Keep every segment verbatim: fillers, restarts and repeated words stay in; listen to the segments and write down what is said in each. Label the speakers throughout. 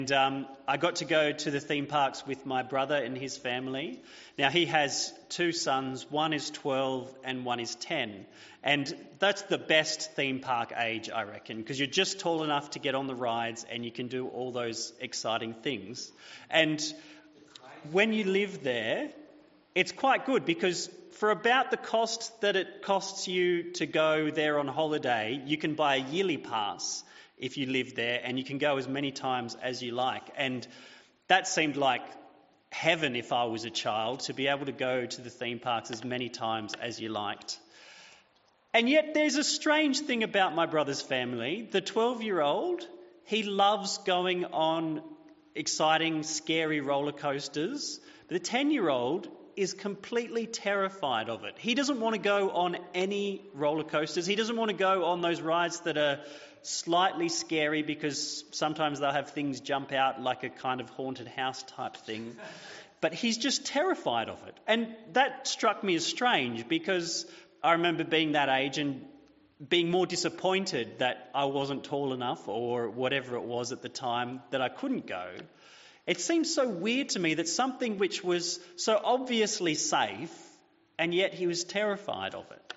Speaker 1: And um, I got to go to the theme parks with my brother and his family. Now, he has two sons. One is twelve and one is ten. And that's the best theme park age, I reckon, because you're just tall enough to get on the rides and you can do all those exciting things. And when you live there, it's quite good because for about the cost that it costs you to go there on holiday, you can buy a yearly pass if you live there, and you can go as many times as you like. And that seemed like heaven if I was a child, to be able to go to the theme parks as many times as you liked. And yet there's a strange thing about my brother's family. The twelve-year-old, he loves going on exciting, scary roller coasters. But the ten-year-old is completely terrified of it. He doesn't want to go on any roller coasters. He doesn't want to go on those rides that are slightly scary because sometimes they'll have things jump out like a kind of haunted house type thing. But he's just terrified of it. And that struck me as strange because I remember being that age and being more disappointed that I wasn't tall enough or whatever it was at the time that I couldn't go. It seems so weird to me that something which was so obviously safe, and yet he was terrified of it.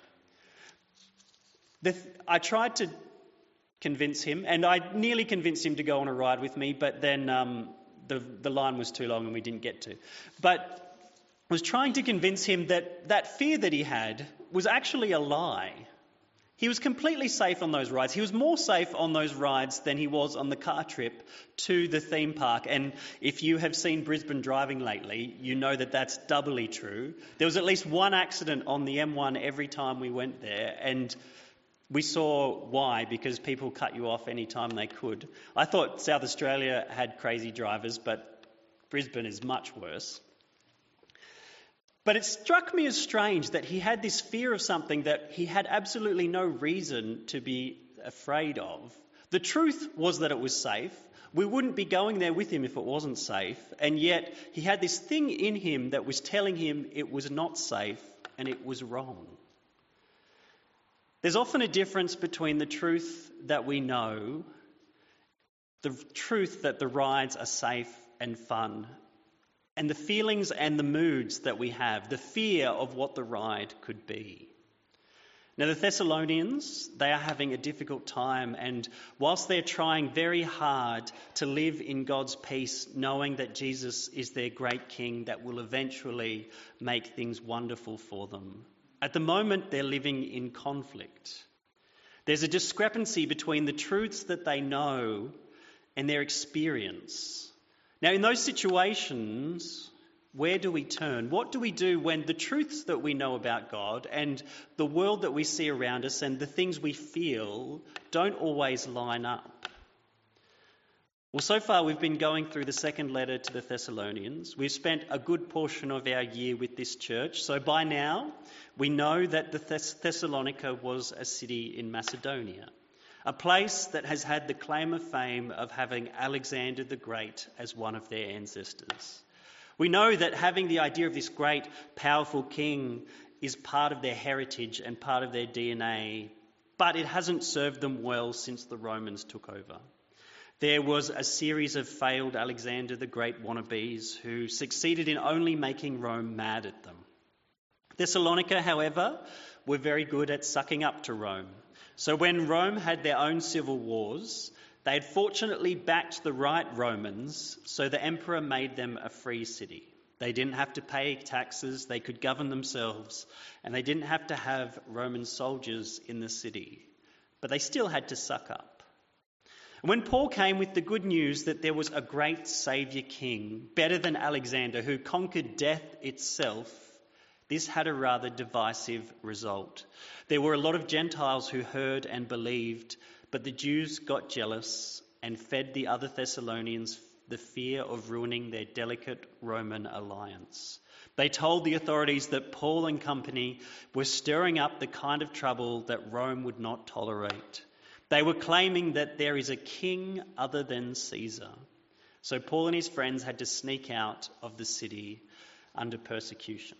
Speaker 1: The, I tried to convince him, and I nearly convinced him to go on a ride with me, but then um, the, the line was too long and we didn't get to. But I was trying to convince him that that fear that he had was actually a lie. He was completely safe on those rides. He was more safe on those rides than he was on the car trip to the theme park. And if you have seen Brisbane driving lately, you know that that's doubly true. There was at least one accident on the M one every time we went there, and we saw why, because people cut you off any time they could. I thought South Australia had crazy drivers, but Brisbane is much worse. But it struck me as strange that he had this fear of something that he had absolutely no reason to be afraid of. The truth was that it was safe. We wouldn't be going there with him if it wasn't safe. And yet he had this thing in him that was telling him it was not safe and it was wrong. There's often a difference between the truth that we know, the truth that the rides are safe and fun, and the feelings and the moods that we have, the fear of what the ride could be. Now, the Thessalonians, they are having a difficult time, and whilst they're trying very hard to live in God's peace, knowing that Jesus is their great King that will eventually make things wonderful for them, at the moment they're living in conflict. There's a discrepancy between the truths that they know and their experience. Now, in those situations, where do we turn? What do we do when the truths that we know about God and the world that we see around us and the things we feel don't always line up? Well, so far we've been going through the second letter to the Thessalonians. We've spent a good portion of our year with this church. So by now, we know that the Thess- Thessalonica was a city in Macedonia, a place that has had the claim of fame of having Alexander the Great as one of their ancestors. We know that having the idea of this great, powerful king is part of their heritage and part of their D N A, but it hasn't served them well since the Romans took over. There was a series of failed Alexander the Great wannabes who succeeded in only making Rome mad at them. Thessalonica, however, were very good at sucking up to Rome. So when Rome had their own civil wars, they had fortunately backed the right Romans, so the emperor made them a free city. They didn't have to pay taxes, they could govern themselves, and they didn't have to have Roman soldiers in the city. But they still had to suck up. And when Paul came with the good news that there was a great saviour king, better than Alexander, who conquered death itself, this had a rather divisive result. There were a lot of Gentiles who heard and believed, but the Jews got jealous and fed the other Thessalonians the fear of ruining their delicate Roman alliance. They told the authorities that Paul and company were stirring up the kind of trouble that Rome would not tolerate. They were claiming that there is a king other than Caesar. So Paul and his friends had to sneak out of the city under persecution.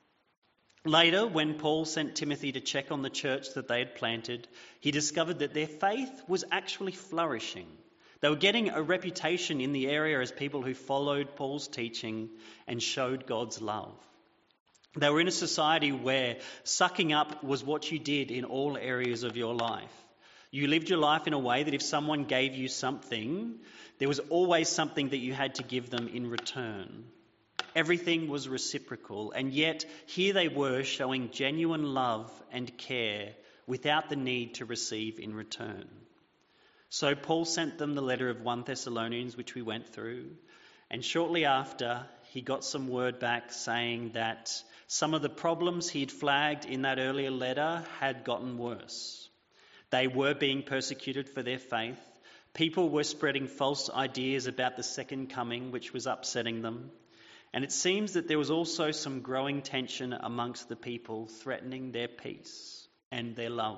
Speaker 1: Later, when Paul sent Timothy to check on the church that they had planted, he discovered that their faith was actually flourishing. They were getting a reputation in the area as people who followed Paul's teaching and showed God's love. They were in a society where sucking up was what you did in all areas of your life. You lived your life in a way that if someone gave you something, there was always something that you had to give them in return. Everything was reciprocal, and yet here they were showing genuine love and care without the need to receive in return. So Paul sent them the letter of First Thessalonians, which we went through, and shortly after he got some word back saying that some of the problems he'd flagged in that earlier letter had gotten worse. They were being persecuted for their faith. People were spreading false ideas about the second coming, which was upsetting them. And it seems that there was also some growing tension amongst the people, threatening their peace and their love.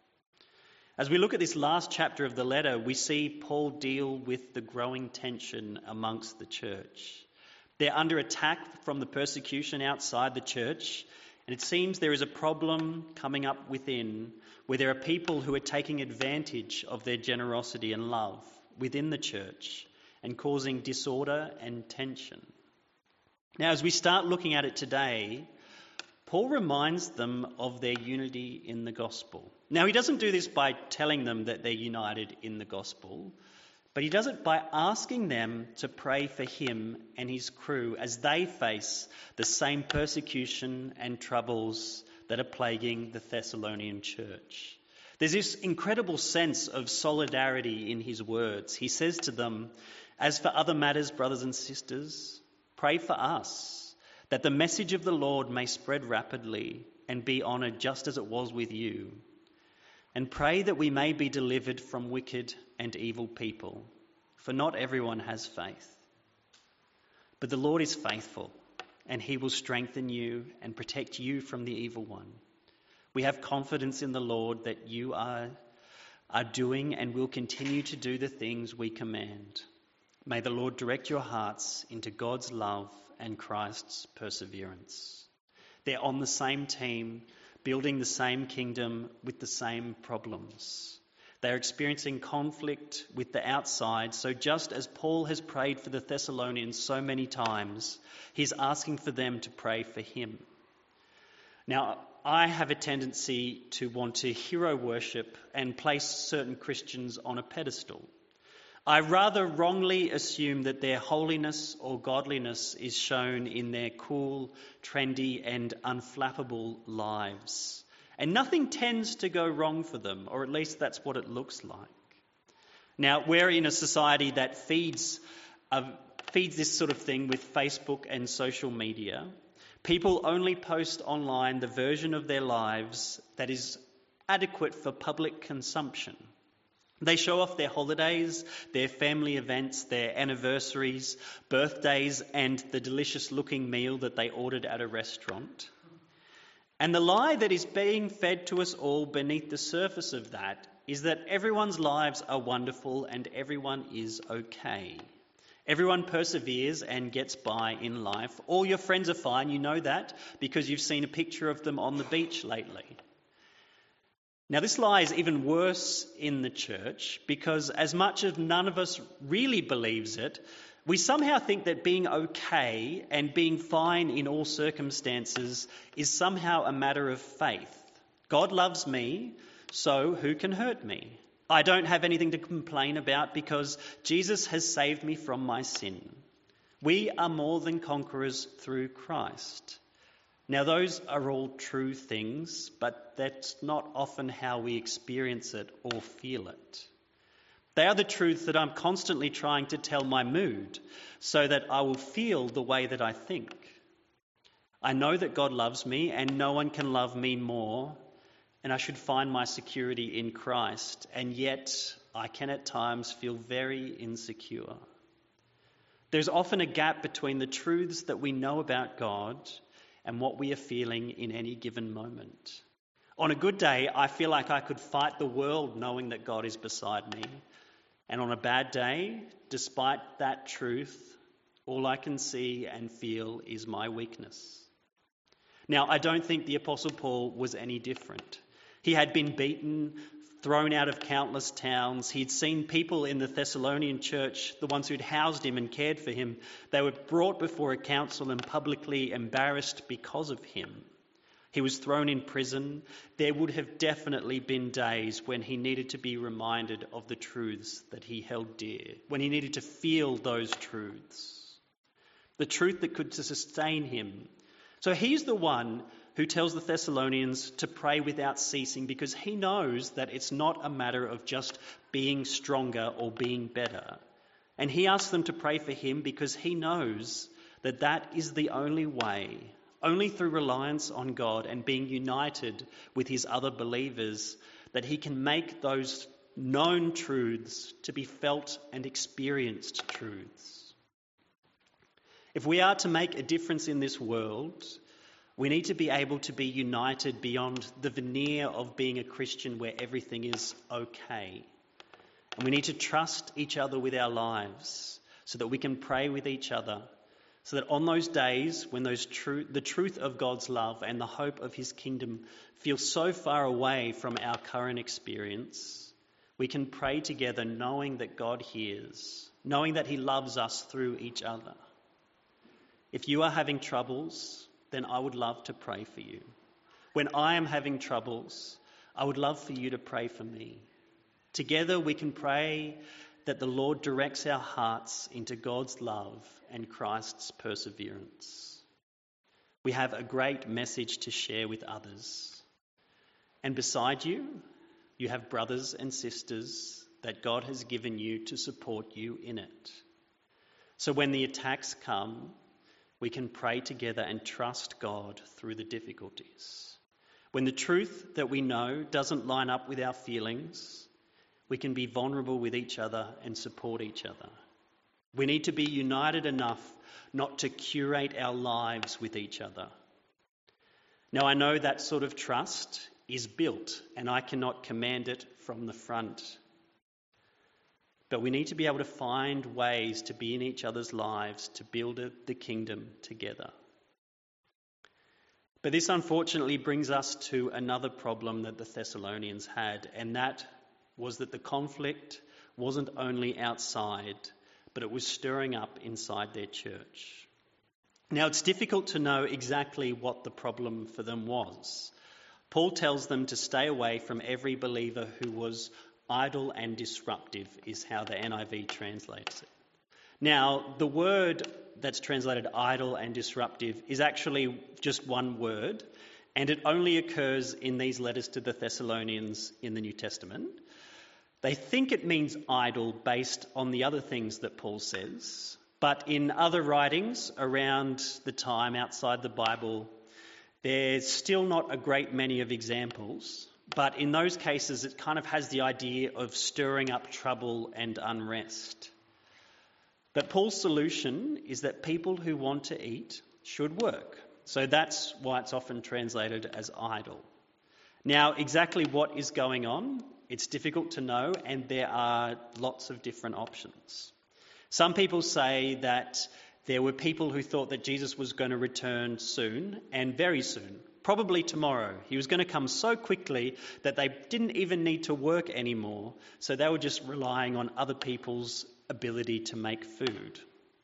Speaker 1: As we look at this last chapter of the letter, we see Paul deal with the growing tension amongst the church. They're under attack from the persecution outside the church, and it seems there is a problem coming up within where there are people who are taking advantage of their generosity and love within the church and causing disorder and tension. Now, as we start looking at it today, Paul reminds them of their unity in the gospel. Now, he doesn't do this by telling them that they're united in the gospel, but he does it by asking them to pray for him and his crew as they face the same persecution and troubles that are plaguing the Thessalonian church. There's this incredible sense of solidarity in his words. He says to them, "As for other matters, brothers and sisters, pray for us, that the message of the Lord may spread rapidly and be honoured just as it was with you. And pray that we may be delivered from wicked and evil people, for not everyone has faith. But the Lord is faithful, and he will strengthen you and protect you from the evil one. We have confidence in the Lord that you are, are doing and will continue to do the things we command. May the Lord direct your hearts into God's love and Christ's perseverance." They're on the same team, building the same kingdom with the same problems. They're experiencing conflict with the outside, so just as Paul has prayed for the Thessalonians so many times, he's asking for them to pray for him. Now, I have a tendency to want to hero worship and place certain Christians on a pedestal. I rather wrongly assume that their holiness or godliness is shown in their cool, trendy and unflappable lives. And nothing tends to go wrong for them, or at least that's what it looks like. Now, we're in a society that feeds, uh, feeds this sort of thing with Facebook and social media. People only post online the version of their lives that is adequate for public consumption. They show off their holidays, their family events, their anniversaries, birthdays, and the delicious-looking meal that they ordered at a restaurant. And the lie that is being fed to us all beneath the surface of that is that everyone's lives are wonderful and everyone is okay. Everyone perseveres and gets by in life. All your friends are fine, you know that, because you've seen a picture of them on the beach lately. Now, this lie is even worse in the church because as much as none of us really believes it, we somehow think that being okay and being fine in all circumstances is somehow a matter of faith. God loves me, so who can hurt me? I don't have anything to complain about because Jesus has saved me from my sin. We are more than conquerors through Christ. Now, those are all true things, but that's not often how we experience it or feel it. They are the truths that I'm constantly trying to tell my mood so that I will feel the way that I think. I know that God loves me and no one can love me more, and I should find my security in Christ, and yet I can at times feel very insecure. There's often a gap between the truths that we know about God and what we are feeling in any given moment. On a good day, I feel like I could fight the world knowing that God is beside me. And on a bad day, despite that truth, all I can see and feel is my weakness. Now, I don't think the Apostle Paul was any different. He had been beaten thrown out of countless towns. He'd seen people in the Thessalonian church, the ones who'd housed him and cared for him, they were brought before a council and publicly embarrassed because of him. He was thrown in prison. There would have definitely been days when he needed to be reminded of the truths that he held dear, when he needed to feel those truths, the truth that could sustain him. So he's the one who tells the Thessalonians to pray without ceasing, because he knows that it's not a matter of just being stronger or being better. And he asks them to pray for him because he knows that that is the only way, only through reliance on God and being united with his other believers, that he can make those known truths to be felt and experienced truths. If we are to make a difference in this world, we need to be able to be united beyond the veneer of being a Christian where everything is okay. And we need to trust each other with our lives so that we can pray with each other, so that on those days when those tru- the truth of God's love and the hope of his kingdom feel so far away from our current experience, we can pray together knowing that God hears, knowing that he loves us through each other. If you are having troubles, then I would love to pray for you. When I am having troubles, I would love for you to pray for me. Together we can pray that the Lord directs our hearts into God's love and Christ's perseverance. We have a great message to share with others. And beside you, you have brothers and sisters that God has given you to support you in it. So when the attacks come, we can pray together and trust God through the difficulties. When the truth that we know doesn't line up with our feelings, we can be vulnerable with each other and support each other. We need to be united enough not to curate our lives with each other. Now, I know that sort of trust is built, and I cannot command it from the front. But we need to be able to find ways to be in each other's lives to build the kingdom together. But this unfortunately brings us to another problem that the Thessalonians had, and that was that the conflict wasn't only outside, but it was stirring up inside their church. Now, it's difficult to know exactly what the problem for them was. Paul tells them to stay away from every believer who was idle and disruptive, is how the N I V translates it. Now, the word that's translated idle and disruptive is actually just one word, and it only occurs in these letters to the Thessalonians in the New Testament. They think it means idle based on the other things that Paul says, but in other writings around the time outside the Bible, there's still not a great many of examples. But in those cases, it kind of has the idea of stirring up trouble and unrest. But Paul's solution is that people who want to eat should work. So that's why it's often translated as idle. Now, exactly what is going on, it's difficult to know, and there are lots of different options. Some people say that there were people who thought that Jesus was going to return soon, and very soon. Probably tomorrow. He was going to come so quickly that they didn't even need to work anymore, so they were just relying on other people's ability to make food.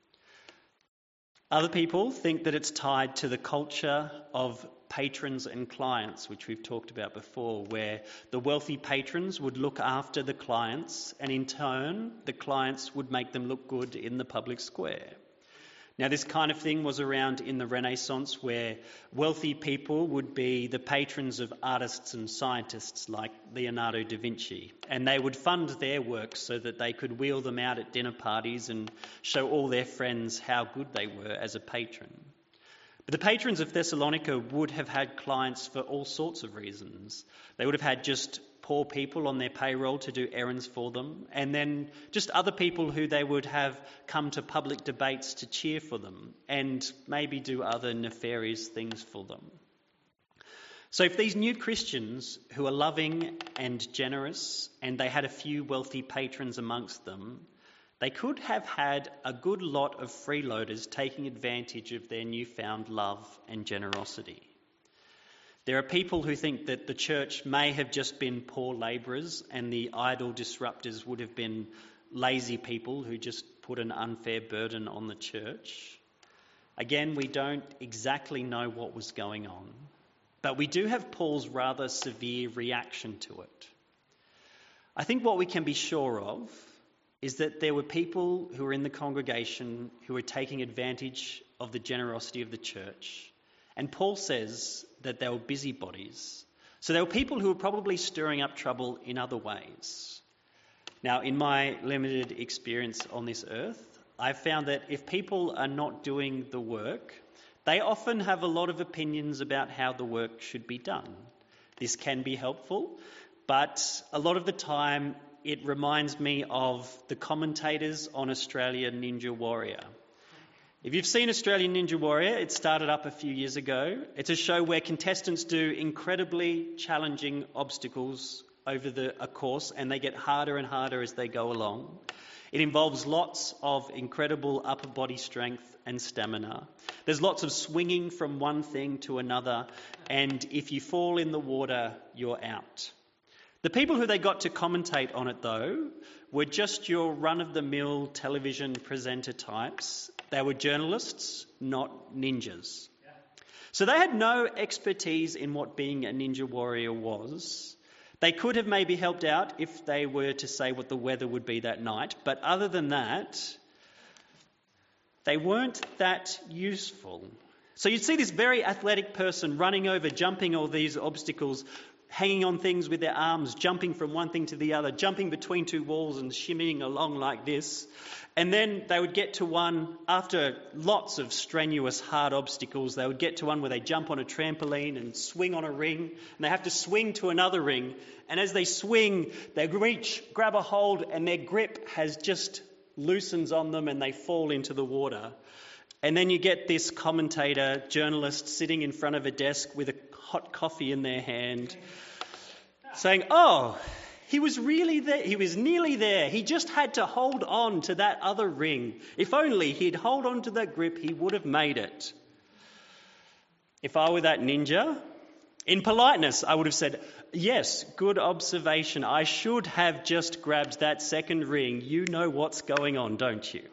Speaker 1: Other people think that it's tied to the culture of patrons and clients, which we've talked about before, where the wealthy patrons would look after the clients, and in turn, the clients would make them look good in the public square. Now, this kind of thing was around in the Renaissance, where wealthy people would be the patrons of artists and scientists like Leonardo da Vinci, and they would fund their works so that they could wheel them out at dinner parties and show all their friends how good they were as a patron. But the patrons of Thessalonica would have had clients for all sorts of reasons. They would have had just poor people on their payroll to do errands for them, and then just other people who they would have come to public debates to cheer for them and maybe do other nefarious things for them. So if these new Christians who are loving and generous, and they had a few wealthy patrons amongst them, they could have had a good lot of freeloaders taking advantage of their newfound love and generosity. There are people who think that the church may have just been poor labourers and the idle disruptors would have been lazy people who just put an unfair burden on the church. Again, we don't exactly know what was going on, but we do have Paul's rather severe reaction to it. I think what we can be sure of is that there were people who were in the congregation who were taking advantage of the generosity of the church. And Paul says that they were busybodies. So there were people who were probably stirring up trouble in other ways. Now, in my limited experience on this earth, I've found that if people are not doing the work, they often have a lot of opinions about how the work should be done. This can be helpful, but a lot of the time it reminds me of the commentators on Australian Ninja Warrior. If you've seen Australian Ninja Warrior, it started up a few years ago. It's a show where contestants do incredibly challenging obstacles over the, a course, and they get harder and harder as they go along. It involves lots of incredible upper body strength and stamina. There's lots of swinging from one thing to another, and if you fall in the water, you're out. The people who they got to commentate on it, though, were just your run-of-the-mill television presenter types. They were journalists, not ninjas. So they had no expertise in what being a ninja warrior was. They could have maybe helped out if they were to say what the weather would be that night, but other than that, they weren't that useful. So you'd see this very athletic person running over, jumping all these obstacles, hanging on things with their arms, jumping from one thing to the other, jumping between two walls and shimmying along like this. And then they would get to one, after lots of strenuous, hard obstacles, they would get to one where they jump on a trampoline and swing on a ring, and they have to swing to another ring. And as they swing, they reach, grab a hold, and their grip has just loosens on them and they fall into the water. And then you get this commentator, journalist, sitting in front of a desk with a hot coffee in their hand, saying, oh, he was really there. He was nearly there. He just had to hold on to that other ring. If only he'd hold on to that grip, he would have made it. If I were that ninja, in politeness, I would have said, yes, good observation. I should have just grabbed that second ring. You know what's going on, don't you?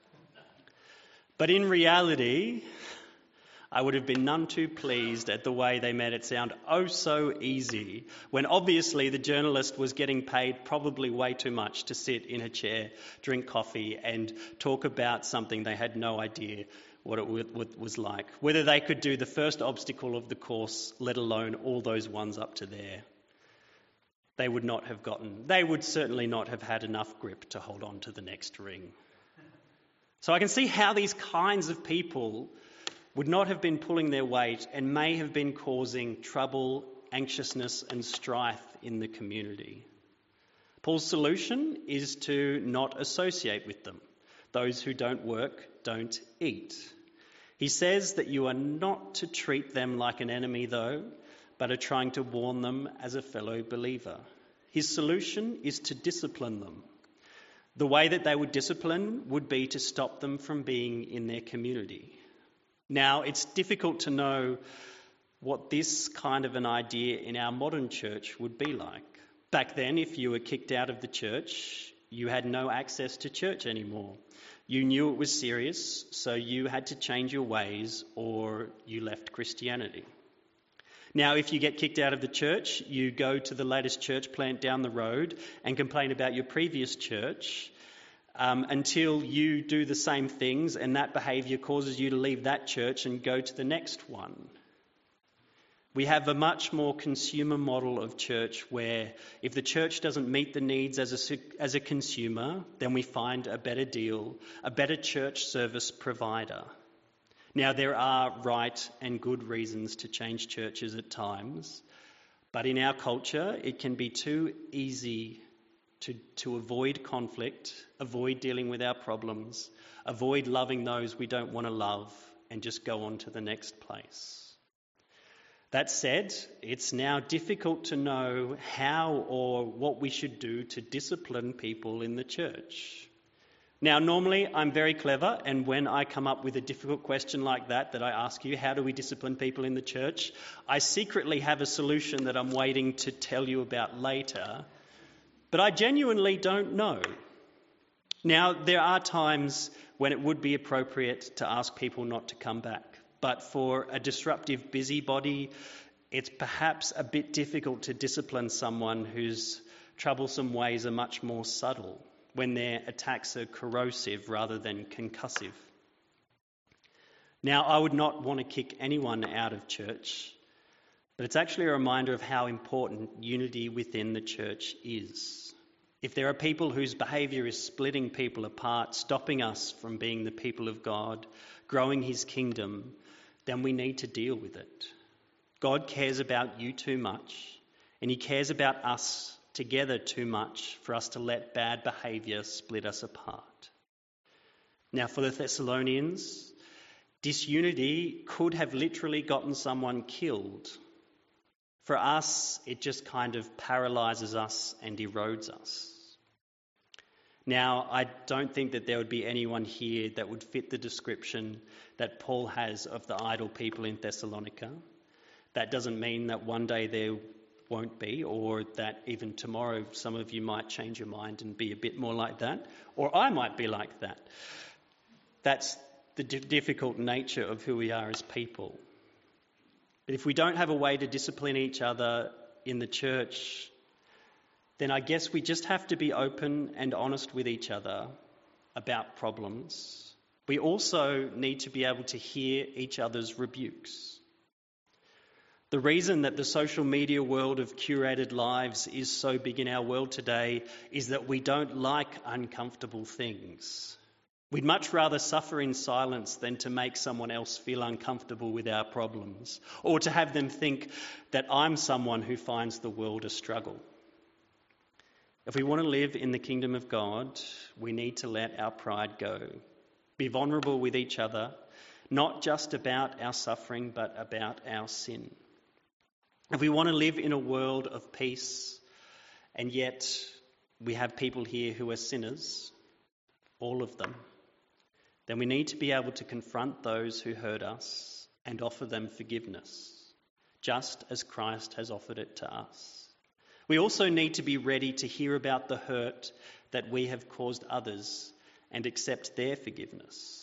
Speaker 1: But in reality, I would have been none too pleased at the way they made it sound oh so easy, when obviously the journalist was getting paid probably way too much to sit in a chair, drink coffee and talk about something they had no idea what it was like, whether they could do the first obstacle of the course, let alone all those ones up to there. They would not have gotten, they would certainly not have had enough grip to hold on to the next ring. So I can see how these kinds of people would not have been pulling their weight and may have been causing trouble, anxiousness and strife in the community. Paul's solution is to not associate with them. Those who don't work don't eat. He says that you are not to treat them like an enemy, though, but are trying to warn them as a fellow believer. His solution is to discipline them. The way that they would discipline would be to stop them from being in their community. Now, it's difficult to know what this kind of an idea in our modern church would be like. Back then, if you were kicked out of the church, you had no access to church anymore. You knew it was serious, so you had to change your ways or you left Christianity. Now, if you get kicked out of the church, you go to the latest church plant down the road and complain about your previous church um, until you do the same things and that behaviour causes you to leave that church and go to the next one. We have a much more consumer model of church where if the church doesn't meet the needs as a, as a consumer, then we find a better deal, a better church service provider. Now, there are right and good reasons to change churches at times, but in our culture, it can be too easy to, to avoid conflict, avoid dealing with our problems, avoid loving those we don't want to love, and just go on to the next place. That said, it's now difficult to know how or what we should do to discipline people in the church. Now, normally I'm very clever, and when I come up with a difficult question like that, that I ask you, how do we discipline people in the church? I secretly have a solution that I'm waiting to tell you about later, but I genuinely don't know. Now, there are times when it would be appropriate to ask people not to come back, but for a disruptive busybody, it's perhaps a bit difficult to discipline someone whose troublesome ways are much more subtle, when their attacks are corrosive rather than concussive. Now, I would not want to kick anyone out of church, but it's actually a reminder of how important unity within the church is. If there are people whose behaviour is splitting people apart, stopping us from being the people of God, growing his kingdom, then we need to deal with it. God cares about you too much, and he cares about us together too much for us to let bad behaviour split us apart. Now, for the Thessalonians, disunity could have literally gotten someone killed. For us, it just kind of paralyses us and erodes us. Now, I don't think that there would be anyone here that would fit the description that Paul has of the idle people in Thessalonica. That doesn't mean that one day there won't be, or that even tomorrow some of you might change your mind and be a bit more like that, or I might be like that. That's the d- difficult nature of who we are as people. But if we don't have a way to discipline each other in the church, then I guess we just have to be open and honest with each other about problems. We also need to be able to hear each other's rebukes. The reason that the social media world of curated lives is so big in our world today is that we don't like uncomfortable things. We'd much rather suffer in silence than to make someone else feel uncomfortable with our problems, or to have them think that I'm someone who finds the world a struggle. If we want to live in the kingdom of God, we need to let our pride go. Be vulnerable with each other, not just about our suffering, but about our sin. If we want to live in a world of peace, and yet we have people here who are sinners, all of them, then we need to be able to confront those who hurt us and offer them forgiveness, just as Christ has offered it to us. We also need to be ready to hear about the hurt that we have caused others and accept their forgiveness.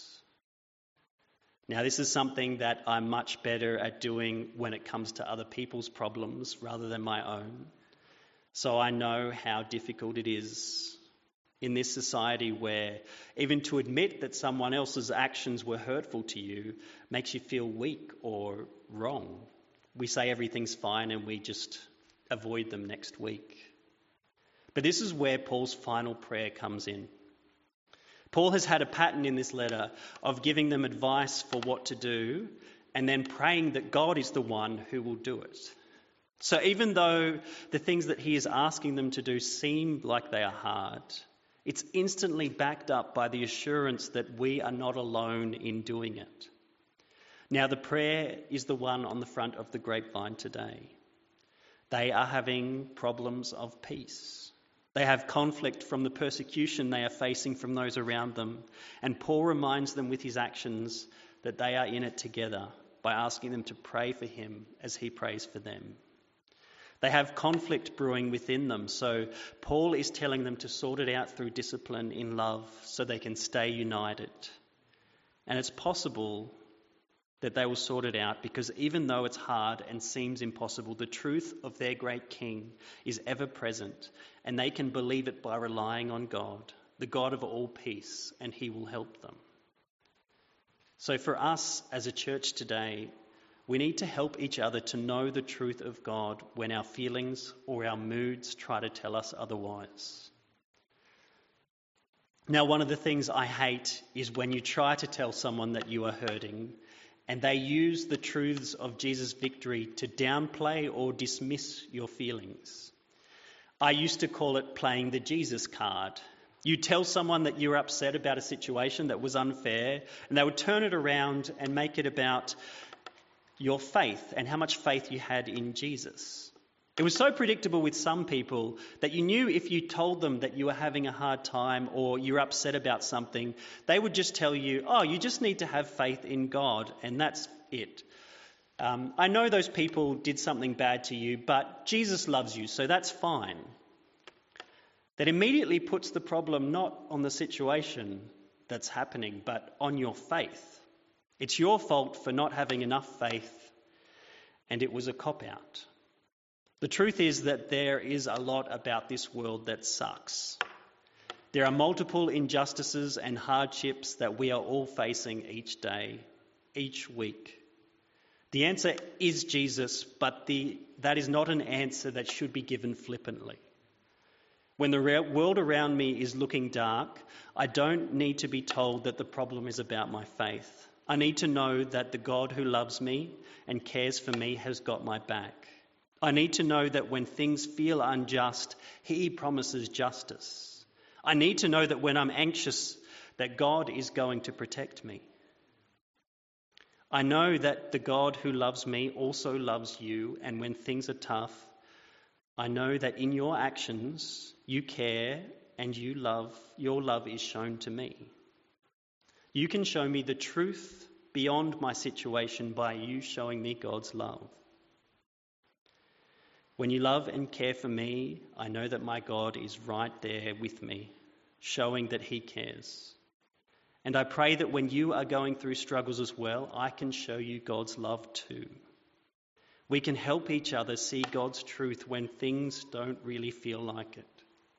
Speaker 1: Now, this is something that I'm much better at doing when it comes to other people's problems rather than my own. So I know how difficult it is in this society where even to admit that someone else's actions were hurtful to you makes you feel weak or wrong. We say everything's fine and we just avoid them next week. But this is where Paul's final prayer comes in. Paul has had a pattern in this letter of giving them advice for what to do and then praying that God is the one who will do it. So even though the things that he is asking them to do seem like they are hard, it's instantly backed up by the assurance that we are not alone in doing it. Now, the prayer is the one on the front of the grapevine today. They are having problems of peace. They have conflict from the persecution they are facing from those around them. And Paul reminds them with his actions that they are in it together by asking them to pray for him as he prays for them. They have conflict brewing within them, so Paul is telling them to sort it out through discipline in love so they can stay united. And it's possible that they will sort it out because even though it's hard and seems impossible, the truth of their great King is ever present and they can believe it by relying on God, the God of all peace, and he will help them. So for us as a church today, we need to help each other to know the truth of God when our feelings or our moods try to tell us otherwise. Now, one of the things I hate is when you try to tell someone that you are hurting and they use the truths of Jesus' victory to downplay or dismiss your feelings. I used to call it playing the Jesus card. You tell someone that you're upset about a situation that was unfair, and they would turn it around and make it about your faith and how much faith you had in Jesus. It was so predictable with some people that you knew if you told them that you were having a hard time or you're upset about something, they would just tell you, oh, you just need to have faith in God, and that's it. Um, I know those people did something bad to you, but Jesus loves you, so that's fine. That immediately puts the problem not on the situation that's happening, but on your faith. It's your fault for not having enough faith, and it was a cop-out. The truth is that there is a lot about this world that sucks. There are multiple injustices and hardships that we are all facing each day, each week. The answer is Jesus, but the, that is not an answer that should be given flippantly. When the re- world around me is looking dark, I don't need to be told that the problem is about my faith. I need to know that the God who loves me and cares for me has got my back. I need to know that when things feel unjust, He promises justice. I need to know that when I'm anxious, that God is going to protect me. I know that the God who loves me also loves you, and when things are tough, I know that in your actions, you care and you love, your love is shown to me. You can show me the truth beyond my situation by you showing me God's love. When you love and care for me, I know that my God is right there with me, showing that He cares. And I pray that when you are going through struggles as well, I can show you God's love too. We can help each other see God's truth when things don't really feel like it.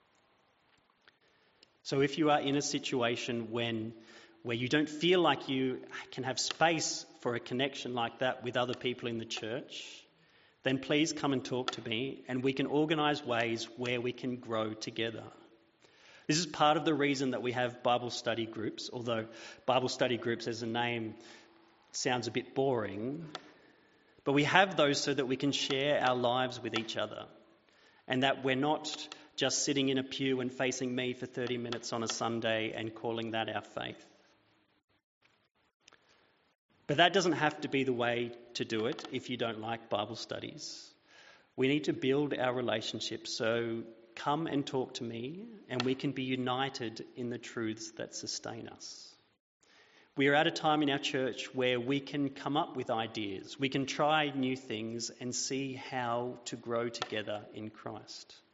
Speaker 1: So if you are in a situation when where you don't feel like you can have space for a connection like that with other people in the church, then please come and talk to me, and we can organise ways where we can grow together. This is part of the reason that we have Bible study groups, although Bible study groups as a name sounds a bit boring. But we have those so that we can share our lives with each other, and that we're not just sitting in a pew and facing me for thirty minutes on a Sunday and calling that our faith. But that doesn't have to be the way to do it if you don't like Bible studies. We need to build our relationship, so come and talk to me and we can be united in the truths that sustain us. We are at a time in our church where we can come up with ideas, we can try new things and see how to grow together in Christ.